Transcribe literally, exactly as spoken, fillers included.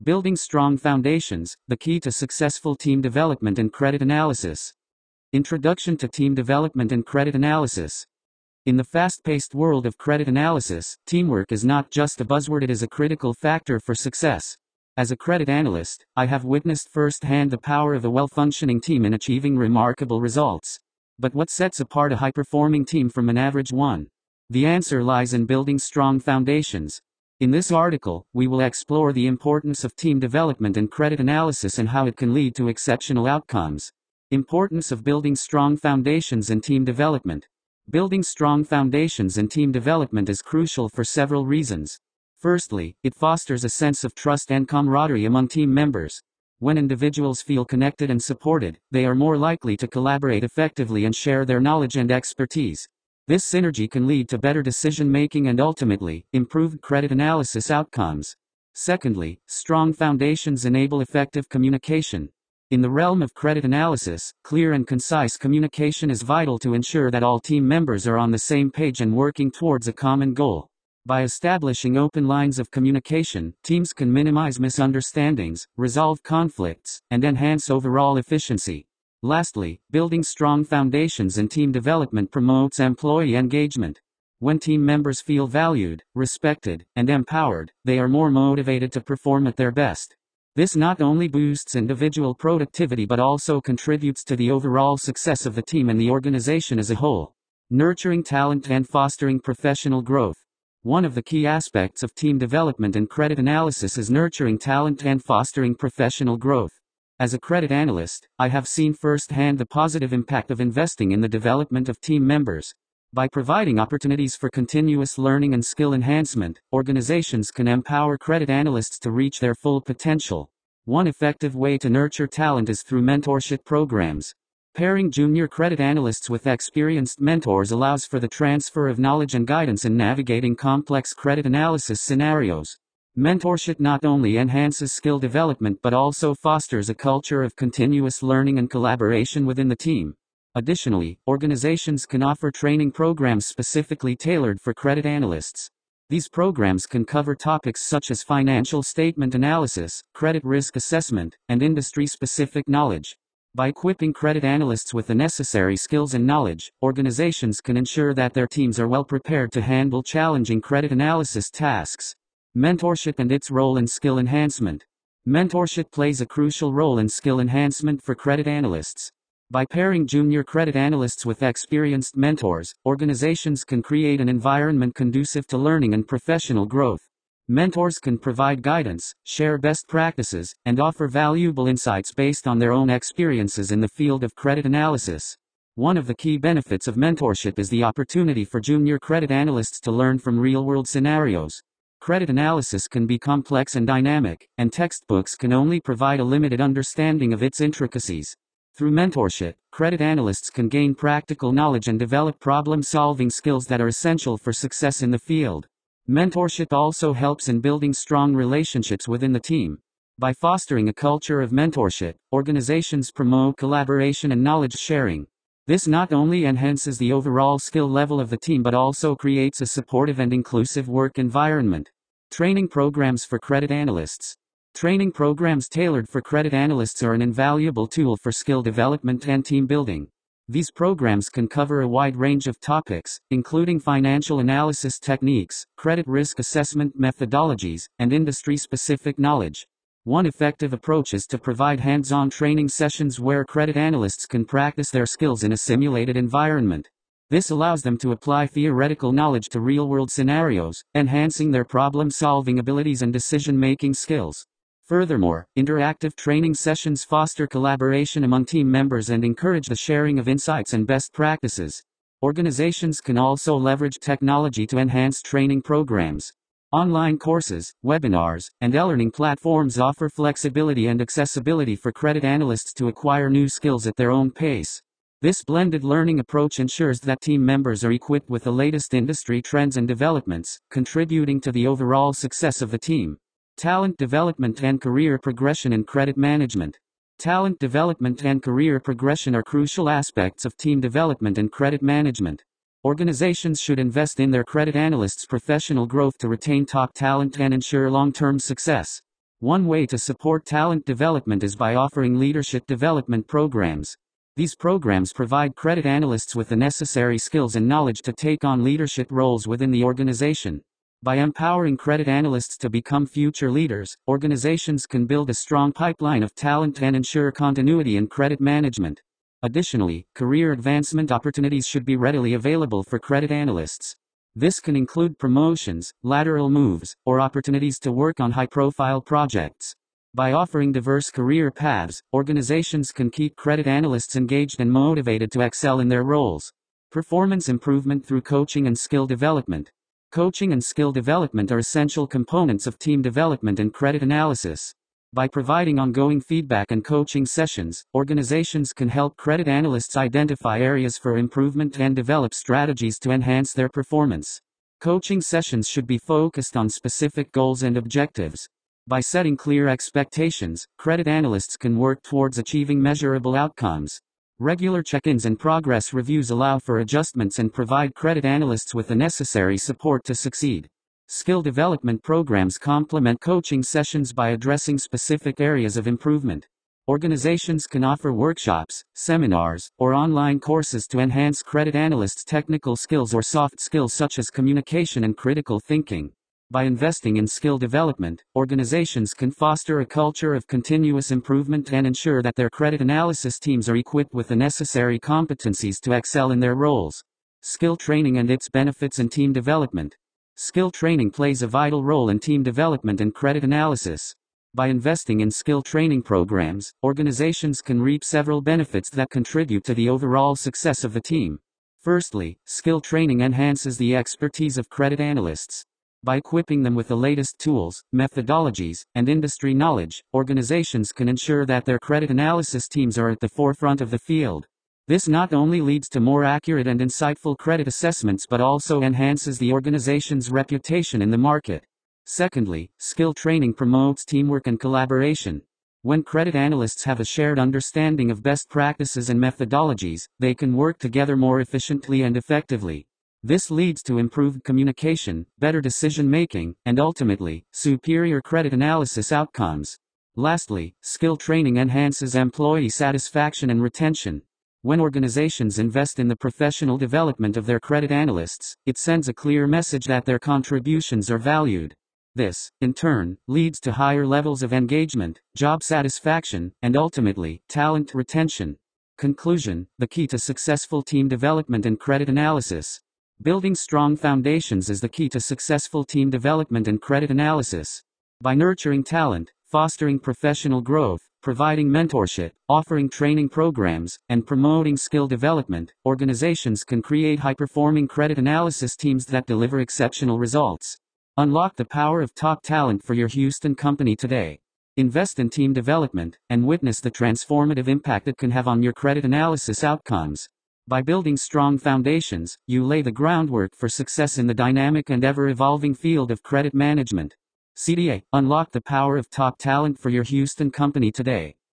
Building strong foundations, the key to successful team development and credit analysis. Introduction to team development and credit analysis. In the fast-paced world of credit analysis, teamwork is not just a buzzword, it is a critical factor for success. As a credit analyst, I have witnessed firsthand the power of a well-functioning team in achieving remarkable results. But what sets apart a high-performing team from an average one? The answer lies in building strong foundations. In this article, we will explore the importance of team development and credit analysis and how it can lead to exceptional outcomes. Importance of building strong foundations and team development. Building strong foundations and team development is crucial for several reasons. Firstly, it fosters a sense of trust and camaraderie among team members. When individuals feel connected and supported, they are more likely to collaborate effectively and share their knowledge and expertise. This synergy can lead to better decision-making and ultimately, improved credit analysis outcomes. Secondly, strong foundations enable effective communication. In the realm of credit analysis, clear and concise communication is vital to ensure that all team members are on the same page and working towards a common goal. By establishing open lines of communication, teams can minimize misunderstandings, resolve conflicts, and enhance overall efficiency. Lastly, building strong foundations in team development promotes employee engagement. When team members feel valued, respected, and empowered, they are more motivated to perform at their best. This not only boosts individual productivity but also contributes to the overall success of the team and the organization as a whole. Nurturing talent and fostering professional growth. One of the key aspects of team development and credit analysis is nurturing talent and fostering professional growth. As a credit analyst, I have seen firsthand the positive impact of investing in the development of team members. By providing opportunities for continuous learning and skill enhancement, organizations can empower credit analysts to reach their full potential. One effective way to nurture talent is through mentorship programs. Pairing junior credit analysts with experienced mentors allows for the transfer of knowledge and guidance in navigating complex credit analysis scenarios. Mentorship not only enhances skill development but also fosters a culture of continuous learning and collaboration within the team. Additionally, organizations can offer training programs specifically tailored for credit analysts. These programs can cover topics such as financial statement analysis, credit risk assessment, and industry-specific knowledge. By equipping credit analysts with the necessary skills and knowledge, organizations can ensure that their teams are well prepared to handle challenging credit analysis tasks. Mentorship and its role in skill enhancement. Mentorship plays a crucial role in skill enhancement for credit analysts. By pairing junior credit analysts with experienced mentors, organizations can create an environment conducive to learning and professional growth. Mentors can provide guidance, share best practices, and offer valuable insights based on their own experiences in the field of credit analysis. One of the key benefits of mentorship is the opportunity for junior credit analysts to learn from real-world scenarios. Credit analysis can be complex and dynamic, and textbooks can only provide a limited understanding of its intricacies. Through mentorship, credit analysts can gain practical knowledge and develop problem-solving skills that are essential for success in the field. Mentorship also helps in building strong relationships within the team. By fostering a culture of mentorship, organizations promote collaboration and knowledge sharing. This not only enhances the overall skill level of the team but also creates a supportive and inclusive work environment. Training programs for credit analysts. Training programs tailored for credit analysts are an invaluable tool for skill development and team building. These programs can cover a wide range of topics, including financial analysis techniques, credit risk assessment methodologies, and industry-specific knowledge. One effective approach is to provide hands-on training sessions where credit analysts can practice their skills in a simulated environment. This allows them to apply theoretical knowledge to real-world scenarios, enhancing their problem-solving abilities and decision-making skills. Furthermore, interactive training sessions foster collaboration among team members and encourage the sharing of insights and best practices. Organizations can also leverage technology to enhance training programs. Online courses, webinars, and e-learning platforms offer flexibility and accessibility for credit analysts to acquire new skills at their own pace. This blended learning approach ensures that team members are equipped with the latest industry trends and developments, contributing to the overall success of the team. Talent development and career progression in credit management. Talent development and career progression are crucial aspects of team development and credit management. Organizations should invest in their credit analysts' professional growth to retain top talent and ensure long-term success. One way to support talent development is by offering leadership development programs. These programs provide credit analysts with the necessary skills and knowledge to take on leadership roles within the organization. By empowering credit analysts to become future leaders, organizations can build a strong pipeline of talent and ensure continuity in credit management. Additionally, career advancement opportunities should be readily available for credit analysts. This can include promotions, lateral moves, or opportunities to work on high-profile projects. By offering diverse career paths, organizations can keep credit analysts engaged and motivated to excel in their roles. Performance improvement through coaching and skill development. Coaching and skill development are essential components of team development and credit analysis. By providing ongoing feedback and coaching sessions, organizations can help credit analysts identify areas for improvement and develop strategies to enhance their performance. Coaching sessions should be focused on specific goals and objectives. By setting clear expectations, credit analysts can work towards achieving measurable outcomes. Regular check-ins and progress reviews allow for adjustments and provide credit analysts with the necessary support to succeed. Skill development programs complement coaching sessions by addressing specific areas of improvement. Organizations can offer workshops, seminars, or online courses to enhance credit analysts' technical skills or soft skills such as communication and critical thinking. By investing in skill development, organizations can foster a culture of continuous improvement and ensure that their credit analysis teams are equipped with the necessary competencies to excel in their roles. Skill training and its benefits in team development. Skill training plays a vital role in team development and credit analysis. By investing in skill training programs, organizations can reap several benefits that contribute to the overall success of the team. Firstly, skill training enhances the expertise of credit analysts. By equipping them with the latest tools, methodologies, and industry knowledge, organizations can ensure that their credit analysis teams are at the forefront of the field. This not only leads to more accurate and insightful credit assessments but also enhances the organization's reputation in the market. Secondly, skill training promotes teamwork and collaboration. When credit analysts have a shared understanding of best practices and methodologies, they can work together more efficiently and effectively. This leads to improved communication, better decision-making, and ultimately, superior credit analysis outcomes. Lastly, skill training enhances employee satisfaction and retention. When organizations invest in the professional development of their credit analysts, it sends a clear message that their contributions are valued. This, in turn, leads to higher levels of engagement, job satisfaction, and ultimately, talent retention. Conclusion: the key to successful team development and credit analysis. Building strong foundations is the key to successful team development and credit analysis. By nurturing talent, fostering professional growth, providing mentorship, offering training programs, and promoting skill development, organizations can create high-performing credit analysis teams that deliver exceptional results. Unlock the power of top talent for your Houston company today. Invest in team development, and witness the transformative impact it can have on your credit analysis outcomes. By building strong foundations, you lay the groundwork for success in the dynamic and ever-evolving field of credit management. C D A, unlock the power of top talent for your Houston company today.